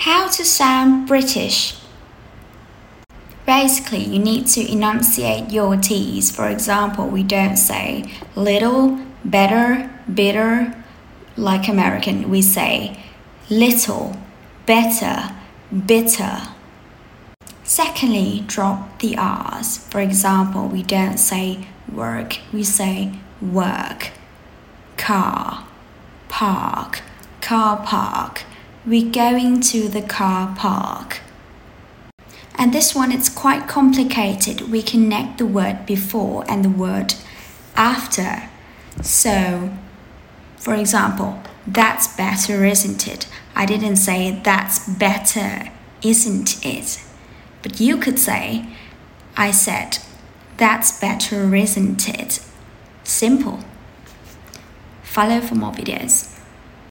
How to sound British. Basically, you need to enunciate your T's. For example, we don't say little, better, bitter, like American. We say little, better, bitter. Secondly, drop the R's. For example, we don't say work, we say work. Car, park, car park. We're going to the car park. And this one, it's quite complicated. We connect the word before and the word after. So, for example, that's better, isn't it? I didn't say that's better, isn't it? But you could say, I said, that's better, isn't it? Simple. Follow for more videos.